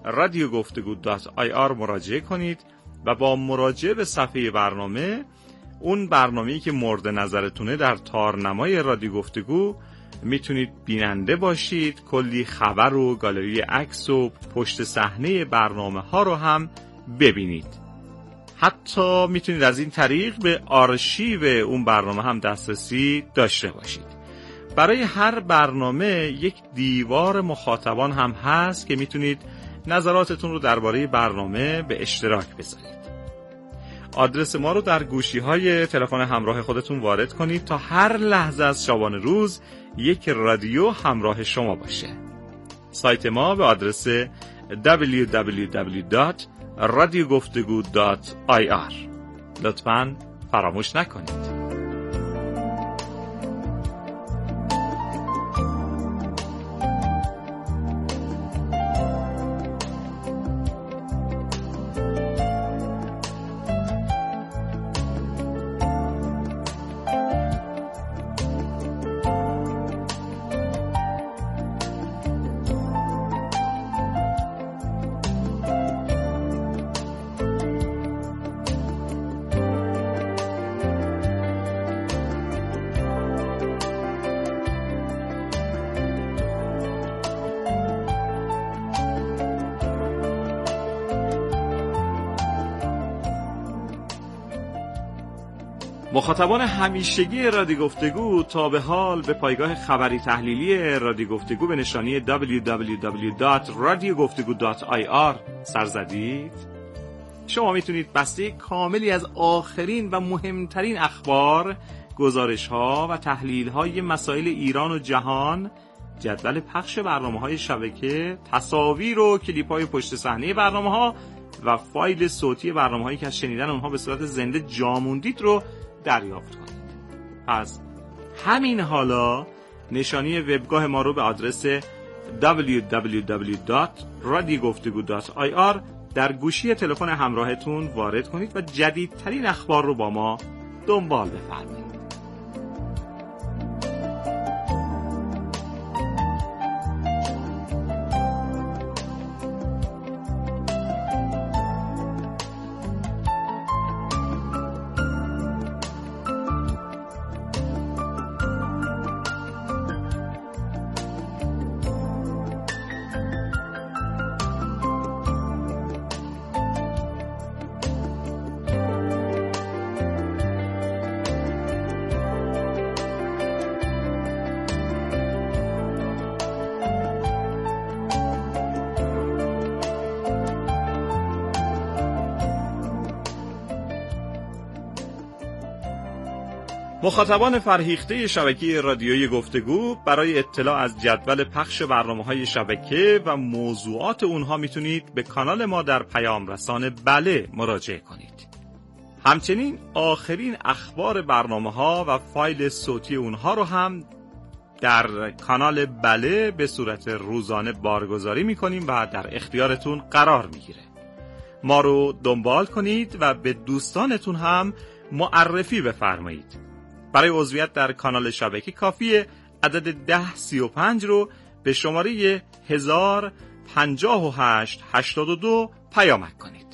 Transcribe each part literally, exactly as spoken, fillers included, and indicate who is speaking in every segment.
Speaker 1: رادیو گفتگو دات آی آر مراجعه کنید و با مراجعه به صفحه برنامه اون برنامه‌ای که مورد نظرتونه در تارنمای رادیو گفتگو میتونید بیننده باشید. کلی خبر و گالری عکس و پشت صحنه برنامه ها رو هم ببینید. حتی میتونید از این طریق به آرشیو اون برنامه هم دسترسی داشته باشید. برای هر برنامه یک دیوار مخاطبان هم هست که میتونید نظراتتون رو درباره برنامه به اشتراک بذارید. آدرس ما رو در گوشی‌های تلفن همراه خودتون وارد کنید تا هر لحظه از شبانه روز یک رادیو همراه شما باشه. سایت ما به آدرس دبلیو دبلیو دبلیو دات رادیو گفتگو دات آی آر. لطفاً فراموش نکنید. مخاطبان همیشگی رادیو گفتگو تا به حال به پایگاه خبری تحلیلی رادیو گفتگو به نشانی دبلیو دبلیو دبلیو دات رادیو گفتگو دات آی آر سر زدید؟ شما میتونید بسته کاملی از آخرین و مهمترین اخبار، گزارش‌ها و تحلیل‌های مسائل ایران و جهان، جدول پخش برنامه‌های شبکه، تصاویر و کلیپ‌های پشت صحنه برنامه‌ها و فایل صوتی برنامه‌هایی که از شنیدن اونها به صورت زنده جا موندید رو دریافت کنید. پس همین حالا نشانی وبگاه ما رو به آدرس دبلیو دبلیو دبلیو دات رادیو گفتگو دات آی آر در گوشی تلفن همراهتون وارد کنید و جدیدترین اخبار رو با ما دنبال بفرمایید. مخاطبان فرهیخته شبکه رادیویی گفتگو برای اطلاع از جدول پخش برنامه‌های شبکه و موضوعات اونها میتونید به کانال ما در پیام رسان بله مراجعه کنید. همچنین آخرین اخبار برنامه‌ها و فایل صوتی اونها رو هم در کانال بله به صورت روزانه بارگذاری میکنیم و در اختیارتون قرار میگیره. ما رو دنبال کنید و به دوستانتون هم معرفی بفرمایید. برای عضویت در کانال شبکه کافیه عدد ده سی و پنج رو به شماره هزار پنجاه و هشت هشتاد و دو پیامک کنید.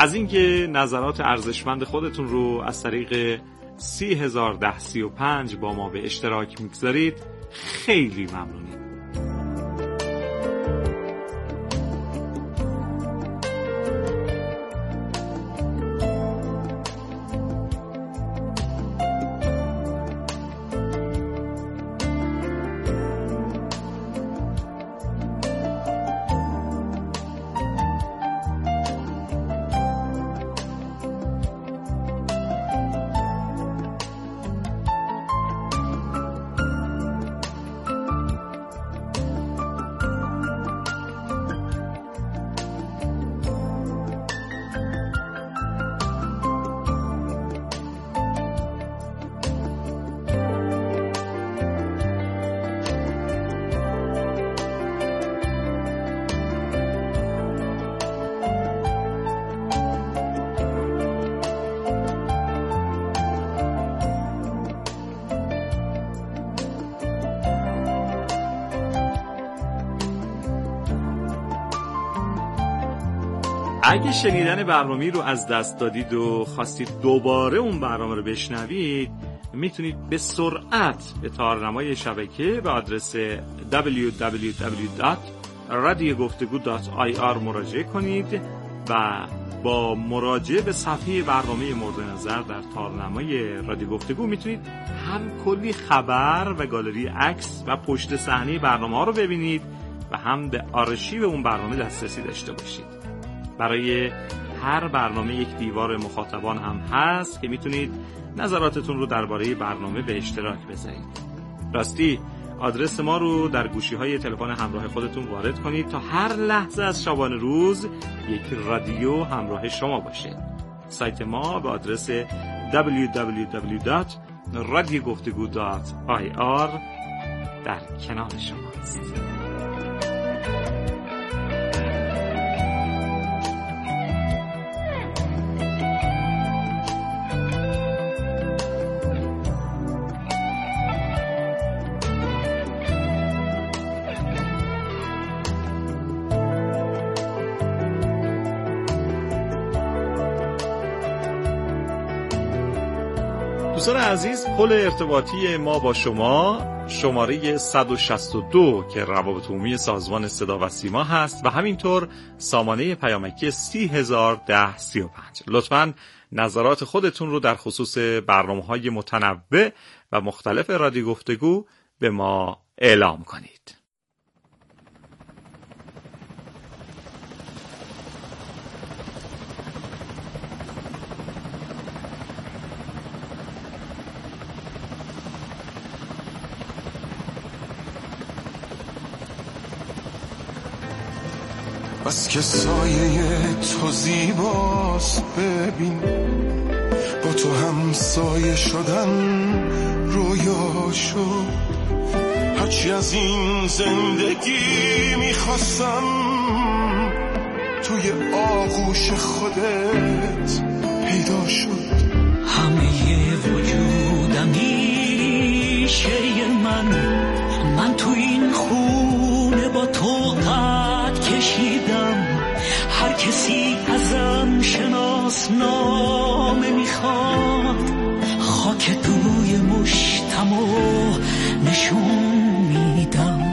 Speaker 1: از اینکه نظرات ارزشمند خودتون رو از طریق سی هزار ده سی و پنج با ما به اشتراک میگذارید خیلی ممنونیم. اگه شنیدن برنامه رو از دست دادید و خواستید دوباره اون برنامه رو بشنوید، میتونید به سرعت به تارنمای شبکه به آدرس دبلیو دبلیو دبلیو دات رادیو گفتگو دات آی آر مراجعه کنید و با مراجعه به صفحه برنامه مورد نظر در تارنمای رادیو گفتگو میتونید هم کلی خبر و گالری عکس و پشت صحنه برنامه ها رو ببینید و هم به آرشیو اون برنامه دسترسی داشته باشید. برای هر برنامه یک دیوار مخاطبان هم هست که میتونید نظراتتون رو درباره برنامه به اشتراک بذارید. راستی آدرس ما رو در گوشی‌های تلفن همراه خودتون وارد کنید تا هر لحظه از شبانه روز یک رادیو همراه شما باشه. سایت ما به آدرس دبلیو دبلیو دبلیو دات رادیو گفتگو دات آی آر در کنار شماست. دوستان عزیز، پل ارتباطی ما با شما شماره صد و شصت و دو که روابط عمومی سازمان صدا و سیما هست و همینطور سامانه پیامکی سی هزار ده سی و پنج. لطفاً نظرات خودتون رو در خصوص برنامه‌های متنوع و مختلف رادیو گفتگو به ما اعلام کنید.
Speaker 2: بس که سایه تو زیباست، ببین با تو هم سایه شدن رویا شد. هرچی از این زندگی میخواستم توی آغوش خودت پیدا شد.
Speaker 3: همه وجودمی شی من من تو این خونه با تو قد کشیدم. هر کسی ازم شناسنامه میخواد، خاک توی مشتمو نشون میدم.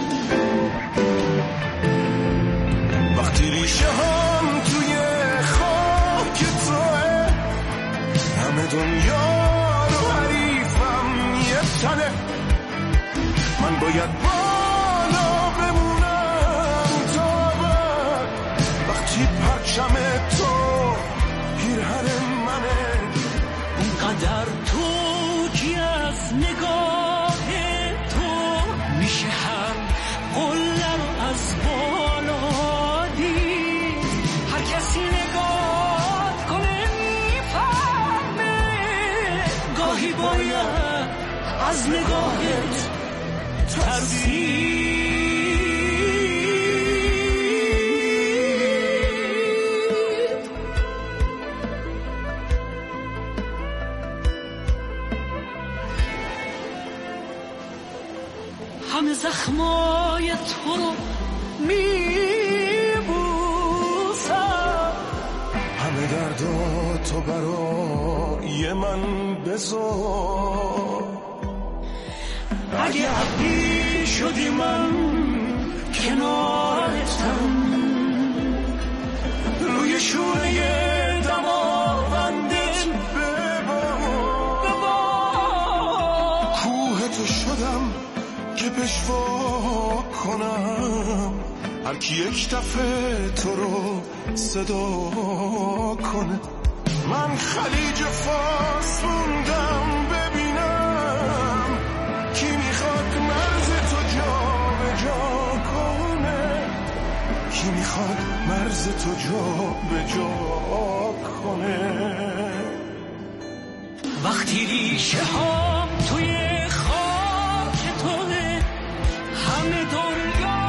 Speaker 2: وقتی ریشه هم توی خاک توه، همه دنیا رو حریفم یه تنه. من باید بالا بمونم تا بعد، وقتی پرچم تو پیرهن منه.
Speaker 3: اونقدر تو که از نگاه تو میشه هر قله رو از بالا دید. هر کسی نگاه کنه میفهمه، گاهی باید از نگاهت ترسید. همه زخمای تو رو میبوسم،
Speaker 2: همه درداتو برای من بذار.
Speaker 3: اگه عبی شدی من کنارتم، روی شونه دماوندت ببار.
Speaker 2: کوه تو شدم که پشوا کنم، هر کی یک دفعه تو رو صدا کنه. من خلیج فارس موندم ببینم کی میخواد مرز تو جا به جا کنه، کی میخواد مرز تو جا به جا کنه.
Speaker 3: وقتی ریشه ها توی خاک توه، همه دنیا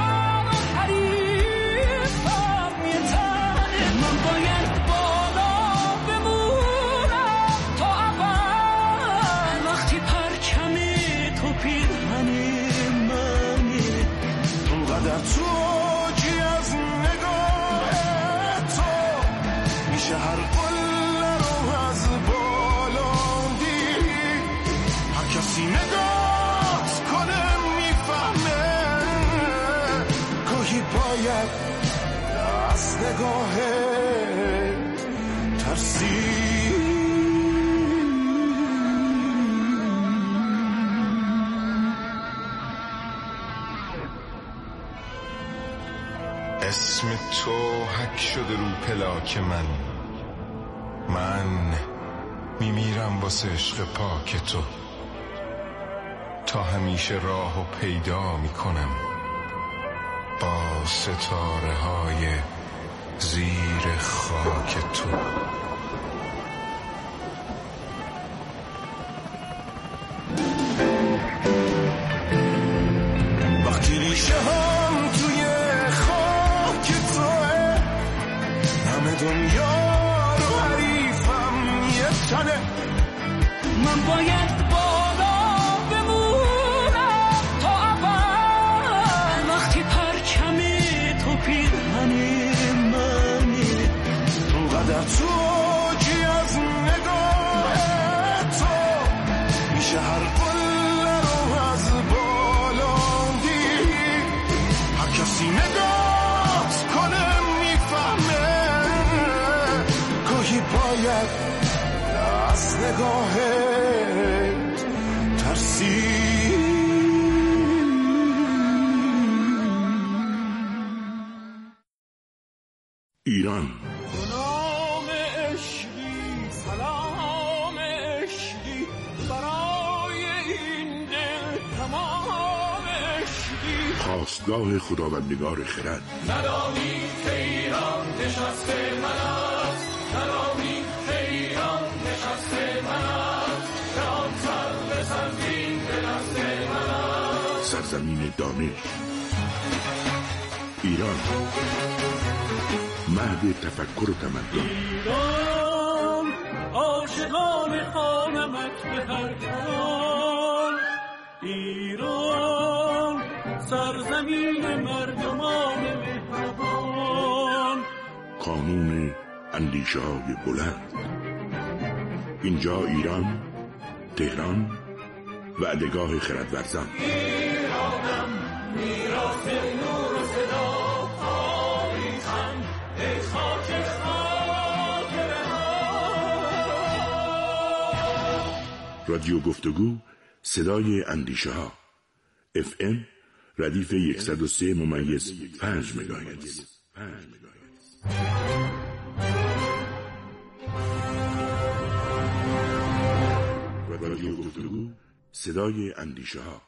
Speaker 3: حریفم یه تنه. من باید بالا بمونم تا اول، وقتی پرچم تو پیرهن منه.
Speaker 2: اونقدر تو جی از نگاه تو میشه هر قله رو از بالا دید. هر کسی نگاهت کنه میفهمه گاهی باید از نگاه ترسید. اسم تو حک شده رو پلاک من، من میمیرم واسه عشق پاک تو. تا همیشه راهو پیدا میکنم با ستاره های زیر خاک تو. وقتی ریشه هم توی خاک توه، همه دنیا رو حریفم یه تنه.
Speaker 3: من باید بالا بمونم تا اول، وقتی پرچم تو پیرهن منه.
Speaker 2: اونقدر تو جی از نگاه تو میشه هر قله رو از بالا دید. هر کسی نگاهت کنه میفهمه گاهی باید از نگاه ترسید.
Speaker 4: ایران
Speaker 3: نام عشقی، سلام عشقی، برای این دل تمام عشقی.
Speaker 4: خواستگاه خداوندگار خرد.
Speaker 3: ندانی که ایران نشسته من است، ندانی که ایران نشسته من است، که آن سر به سرزین به دست من است.
Speaker 4: سرزمین دانش. ایران مهد تفکر و تمدن.
Speaker 3: ایران عاشقان خانمت به هر کنار، ایران سرزمین مردمان مهربان.
Speaker 4: قانون اندیشه های بلند. اینجا ایران، تهران، وعدگاه خردورزان.
Speaker 3: ایرانم میراث نور و صدا، تاریخم ای خاک خاطرها.
Speaker 4: رادیو گفتگو، صدای اندیشه ها. اف ام ردیف صد و سه ممیز پنج مگاهرتز. رادیو گفتگو، صدای اندیشه ها.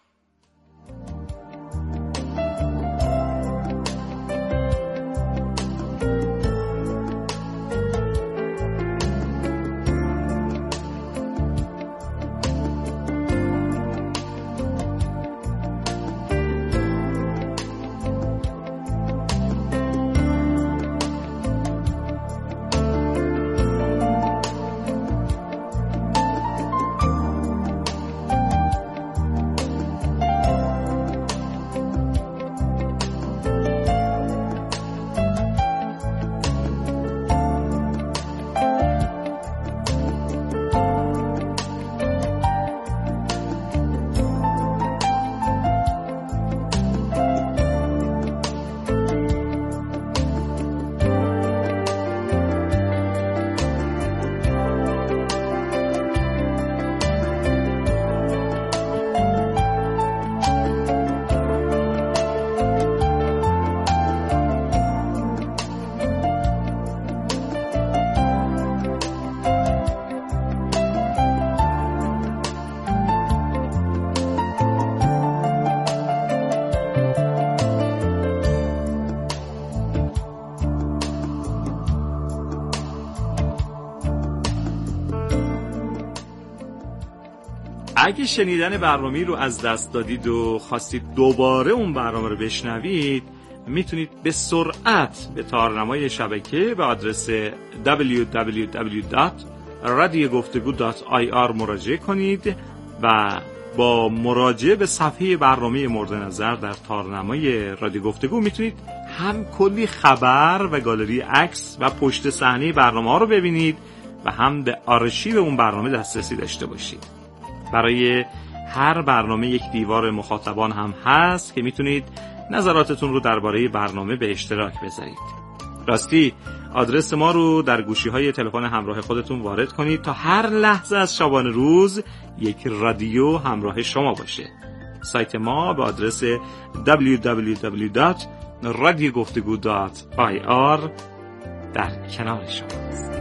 Speaker 1: اگه شنیدن برنامه رو از دست دادید و خواستید دوباره اون برنامه رو بشنوید، میتونید به سرعت به تارنمای شبکه به آدرس دبلیو دبلیو دبلیو دات رادیو گفتگو دات آی آر مراجعه کنید و با مراجعه به صفحه برنامه مورد نظر در تارنمای رادیو گفتگو میتونید هم کلی خبر و گالری عکس و پشت صحنه برنامه ها رو ببینید و هم به آرشیو اون برنامه دسترسی داشته باشید. برای هر برنامه یک دیوار مخاطبان هم هست که میتونید نظراتتون رو درباره برنامه به اشتراک بذارید. راستی آدرس ما رو در گوشی‌های تلفن همراه خودتون وارد کنید تا هر لحظه از شبانه روز یک رادیو همراه شما باشه. سایت ما به آدرس دبلیو دبلیو دبلیو دات رادیو گفتگو دات آی آر در کنار شماست.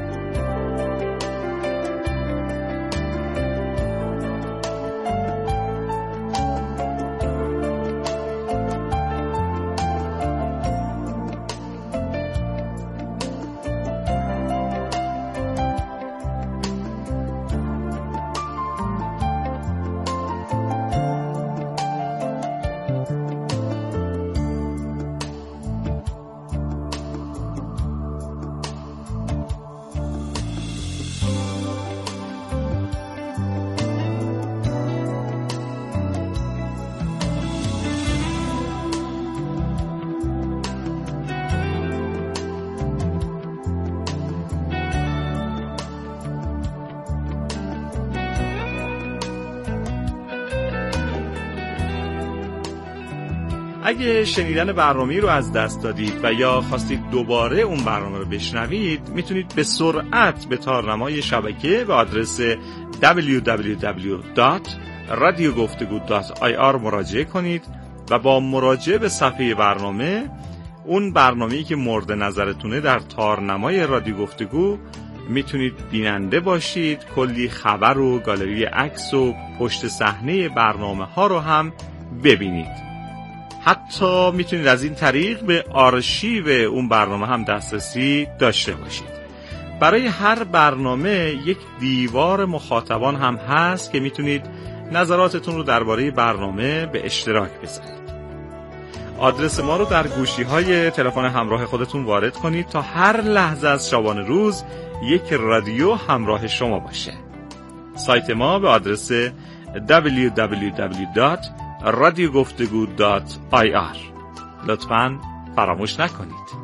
Speaker 1: اگه شنیدن برنامه رو از دست دادید و یا خواستید دوباره اون برنامه رو بشنوید، میتونید به سرعت به تارنمای شبکه به آدرس دبلیو دبلیو دبلیو دات رادیو گفتگو دات آی آر مراجعه کنید و با مراجعه به صفحه برنامه اون برنامه‌ای که مورد نظرتونه در تارنمای رادیو گفتگو میتونید بیننده باشید. کلی خبر و گالری عکس و پشت صحنه برنامه ها رو هم ببینید. حتی میتونید از این طریق به آرشیو اون برنامه هم دسترسی داشته باشید. برای هر برنامه یک دیوار مخاطبان هم هست که میتونید نظراتتون رو درباره برنامه به اشتراک بذارید. آدرس ما رو در گوشی‌های تلفن همراه خودتون وارد کنید تا هر لحظه از شبانه روز یک رادیو همراه شما باشه. سایت ما به آدرس دبلیو دبلیو دبلیو دات رادیو گفتگو دات آی آر. لطفاً فراموش نکنید.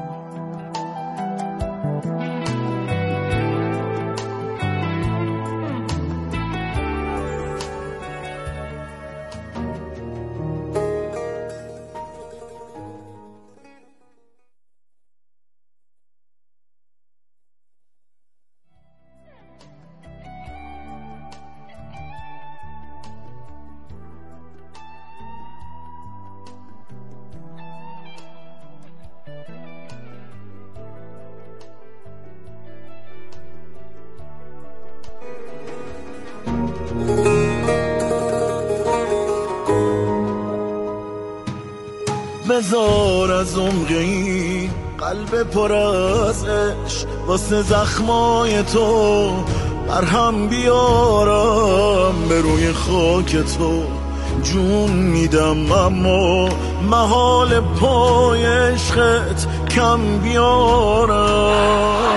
Speaker 2: بذار از عمقی قلب پر از عشق واسه زخمای تو برهم بیارم به روی خاک تو. جون میدم اما محال پای عشقت کم بیارم.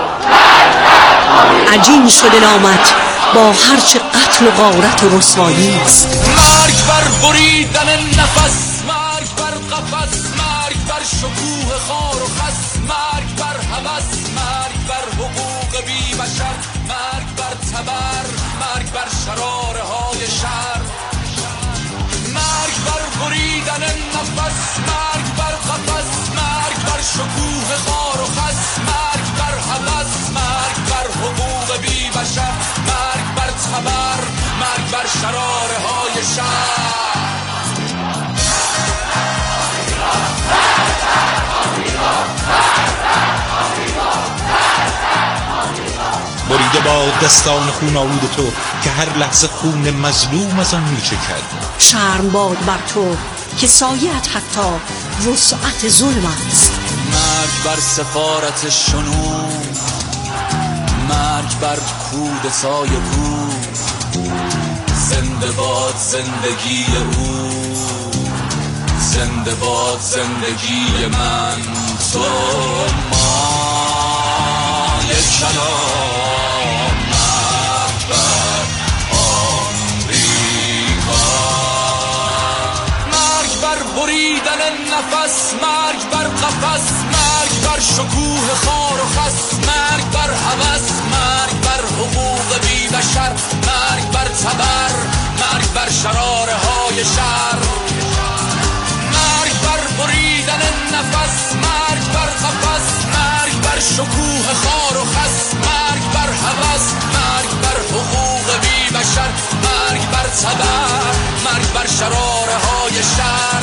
Speaker 5: عجین شده نامت با هرچه قتل و غارت و رسوایی است.
Speaker 3: مرگ بر بریدن نفس، مرگ بر قفس، مرگ بر شکوه خار و خس، مرگ بر هوس، مرگ بر حقوق بی بشر، مرگ بر تبر، مرگ بر شراره های شر. مرگ بر بریدن نفس، مرگ بر قفس، مرگ بر شکوه خار و خس، مرگ بر هوس، مرگ بر حقوق بی بشر، مرگ بر تبر، مرگ بر شراره های شر.
Speaker 6: بریده با دستان خون آلود تو که هر لحظه خون مظلوم از آن میچکد.
Speaker 5: شرم باد بر تو که سایه‌ات حتی وسعت ظلم است.
Speaker 3: مرگ بر سفارت شنون، مرگ بر کودتای بود، زنده باد زندگی او، زنده باد زندگی من، تو ما یک کلام مرگ بر آمریکا، مرگ بر بریدن نفس، مرگ بر قفس، مرگ بر شکوه خار و خس، مرگ بر هوس، مرگ بر حقوق بی بشر، مرگ بر تبر، مرگ بر شراره های شر، مرگ بر بریدن نفس، مرگ بر قفس، مرگ بر شکوه خار و خس، مرگ بر هوس، مرگ بر حقوق بی بشر، مرگ بر تبر، مرگ بر شراره های شر.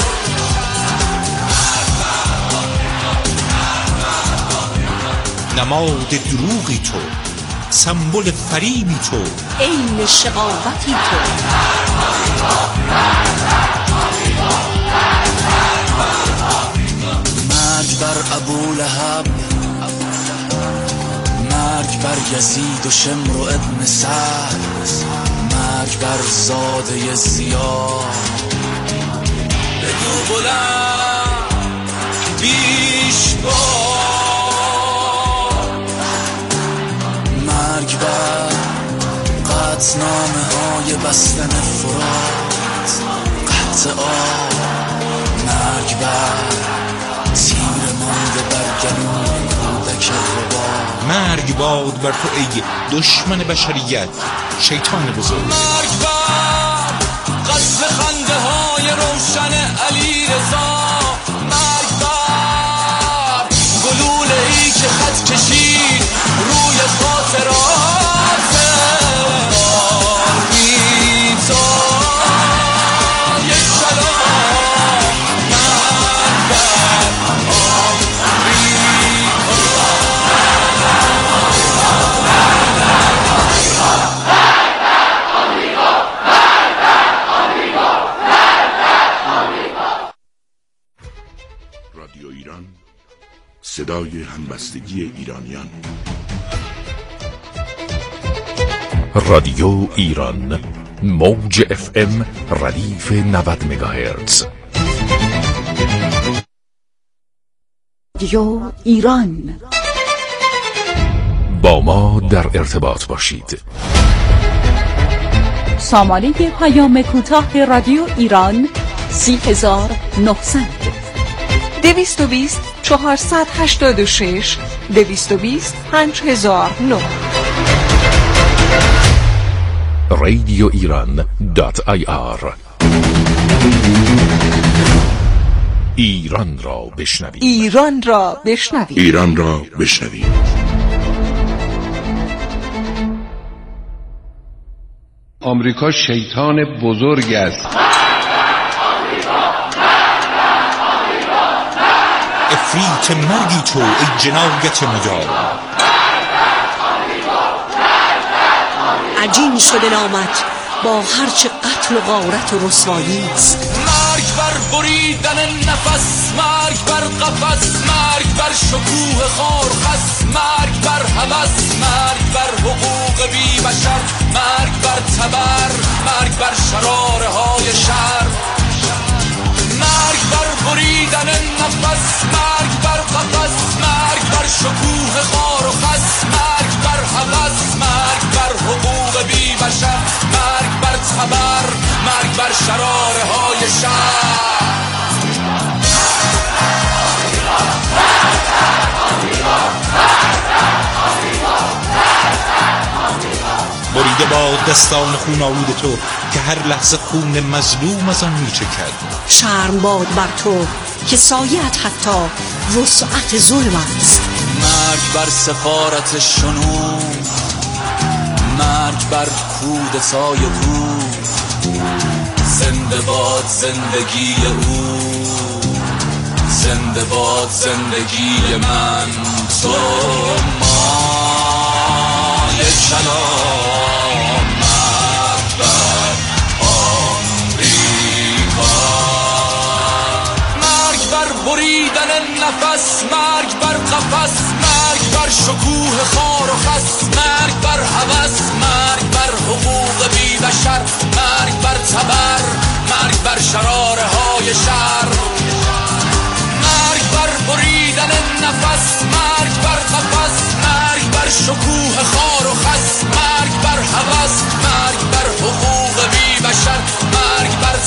Speaker 6: نماد دروغی تو، سمبل فریبی تو،
Speaker 5: عین شقاوتی تو.
Speaker 3: مرگ بر ابولهب، مرگ بر یزید و شمر و ابن سعد، مرگ بر زاده زیاد. بگو بلند بیش بار، مرگ بر قطعنامه های بستن فرات، قطع آب، مرگ بر تیر مانده بر گلوی کودک ربا،
Speaker 6: مرگ باد بر تو ای دشمن بشریت، شیطان بزرگ.
Speaker 3: مرگ بر قصد خنده های روشن علی رضا، مرگ بر گلوله ای که خط کشید روی خاطرات آرمیتا، یک کلام مرگ بر
Speaker 4: رادیو ایران، صدای همبستگی ایرانیان.
Speaker 7: رادیو ایران، موج اف ام ردیف نود مگاهرتز.
Speaker 5: رادیو ایران،
Speaker 7: با ما در ارتباط باشید.
Speaker 8: سامانه پیام کوتاه رادیو ایران سی هزار نهصد دویست و بیست چهارصد هشتاد و شش دویست و بیست پنج هزار و نه.
Speaker 7: رادیو ایران دات آی آر. ایران را بشنوید.
Speaker 8: ایران را بشنوید.
Speaker 4: ایران را بشنوید.
Speaker 9: آمریکا شیطان بزرگ است.
Speaker 6: افریت مرگی تو ای جنایت مدار،
Speaker 5: عجین شده نامت با هرچه قتل و غارت و رسواییست.
Speaker 3: مرگ بر بریدن نفس، مرگ بر قفس، مرگ بر شکوه خار و خس، مرگ بر هوس، مرگ بر حقوق بی بشر، مرگ بر تبر، مرگ بر شراره های شر، مرگ بر بریدن نفس، مرگ بر قفس، مرگ بر شکوه خار و خس، مرگ بر هوس، مرگ بر حقوق بی بشر، مرگ بر تبر، مرگ بر شراره های شر.
Speaker 6: بریده با دستان خون آلود تو که هر لحظه خون مظلوم از آن میچکد.
Speaker 5: شرم باد بر تو که سایه‌ات حتی وسعت ظلم است.
Speaker 3: مرگ بر سفارت شنو، مرگ بر کودتای او، زنده باد زندگی او، زنده باد زندگی من، تو ما یک کلام مرگ بر آمریکا، مرگ بر بریدن نفس، مرگ بر قفس، مرگ بر شکوه خار و خس، مرگ بر هوس، مرگ بر حقوق بی بشر، مرگ بر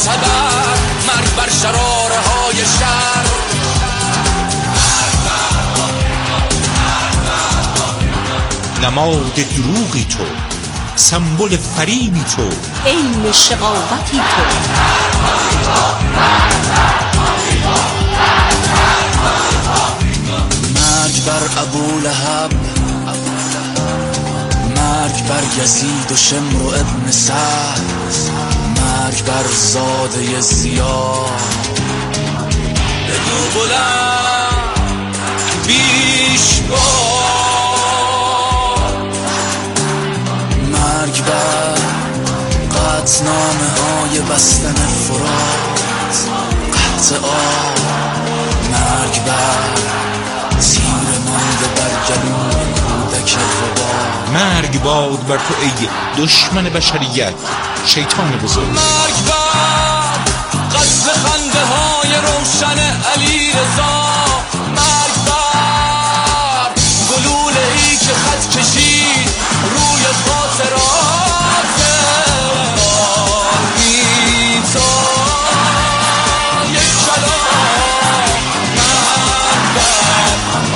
Speaker 3: تبر، مرگ بر شراره های شر.
Speaker 6: نماد دروغی تو، سمبل فریبی تو،
Speaker 5: عین شقاوتی تو.
Speaker 2: مرگ بر ابولهب، مرگ بر یزید و شمر و ابن سعد، مرگ بر زاده زیاد.
Speaker 3: بگو بلند بیش باد،
Speaker 2: مرگ بر قطعنامه های بستن فرات، قطع آب. مرگ بر تیر مانده بر گلوی کودک ربا.
Speaker 6: مرگ باد بر تو ای دشمن بشریت، شیطان بزرگ.
Speaker 3: مرگ بر قصد خنده های روشن علی رضا. مرگ بر گلوله ای که خط کشید روی خاطرات آرمیتا. یک کلام مرگ بر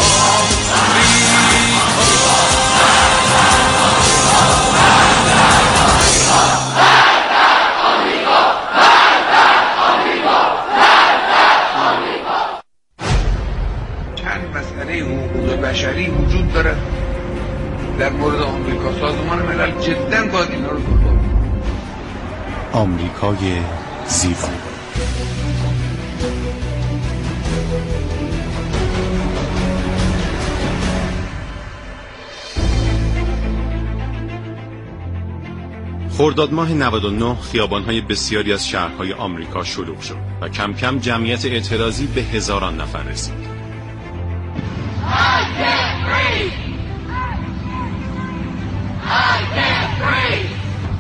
Speaker 9: بشری وجود داره در مورد آمریکا. سازمان ملل جدا باید اینا رو دنبال کنه.
Speaker 10: آمریکای زیبا. خرداد ماه نود و نه خیابان‌های بسیاری از شهرهای آمریکا شلوغ شد و کم کم جمعیت اعتراضی به هزاران نفر رسید.
Speaker 3: I can't breathe. I can't breathe.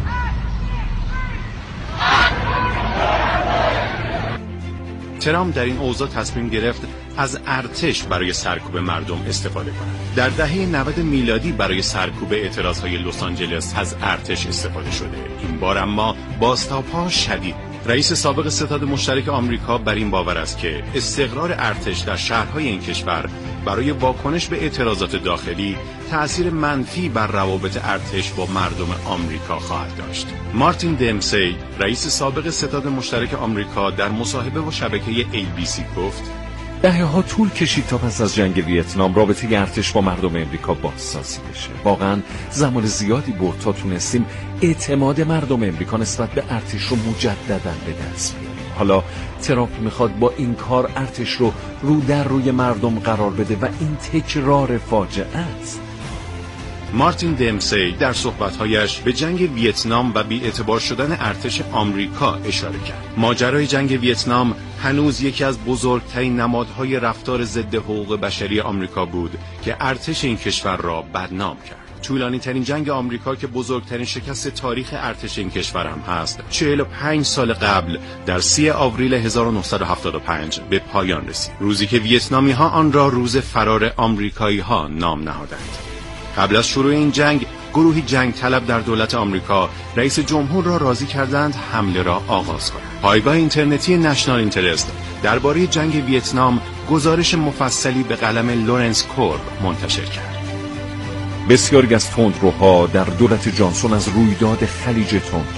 Speaker 10: ترامپ در این اوضاع تصمیم گرفت از ارتش برای سرکوب مردم استفاده کند. در دهه نود میلادی برای سرکوب اعتراضهای لس آنجلس از ارتش استفاده شده. این بار اما بازتاب‌ها شدید. رئیس سابق ستاد مشترک آمریکا بر این باور است که استقرار ارتش در شهرهای این کشور برای واکنش به اعتراضات داخلی تأثیر منفی بر روابط ارتش با مردم آمریکا خواهد داشت. مارتین دمسی، رئیس سابق ستاد مشترک آمریکا، در مصاحبه با شبکه ای بی سی گفت:
Speaker 7: دهه ها طول کشید تا پس از جنگ ویتنام رابطه ارتش با مردم امریکا بازسازی بشه. واقعا زمان زیادی برد تا تونستیم اعتماد مردم امریکا نسبت به ارتش رو مجددا به دست بیاریم. حالا ترامپ میخواد با این کار ارتش رو رو در روی مردم قرار بده و این تکرار فاجعه است.
Speaker 10: مارتین دمسی در صحبت‌هایش به جنگ ویتنام و بی‌اعتبار شدن ارتش آمریکا اشاره کرد. ماجرای جنگ ویتنام هنوز یکی از بزرگترین نمادهای رفتار ضد حقوق بشری آمریکا بود که ارتش این کشور را بدنام کرد. طولانی ترین جنگ آمریکا که بزرگترین شکست تاریخ ارتش این کشور هم هست، چهل و پنج سال قبل در سی آوریل هزار و نهصد و هفتاد و پنج به پایان رسید. روزی که ویتنامی ها آن را روز فرار آمریکایی ها نام نهادند. قبل از شروع این جنگ، گروهی جنگ طلب در دولت آمریکا رئیس جمهور را راضی کردند حمله را آغاز کنند. پایگاه اینترنتی نشنال اینترست درباره جنگ ویتنام گزارش مفصلی به قلم لورنس کورب منتشر کرد.
Speaker 7: بسیاری از تندروها در دولت جانسون از رویداد خلیج تند